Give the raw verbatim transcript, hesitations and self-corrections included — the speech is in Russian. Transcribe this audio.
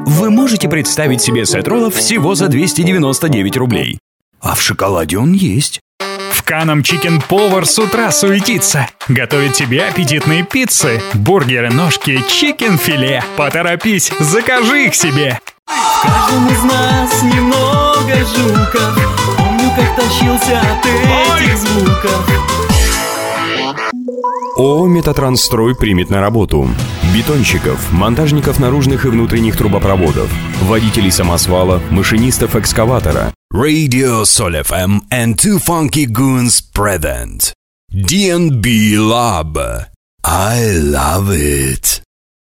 Вы можете представить себе сет роллов всего за двести девяносто девять рублей. А в шоколаде он есть. В Canom Chicken повар с утра суетится. Готовит тебе аппетитные пиццы, бургеры, ножки, чикен-филе. Поторопись, закажи их себе. В каждом из нас немного жуков. Помню, как тащился от этих звуков. ООО «Метатрансстрой» примет на работу бетонщиков, монтажников наружных и внутренних трубопроводов, водителей самосвала, машинистов экскаватора. Radio Sol эф эм and Two Funky Goons present ди эн би Lab. I love it.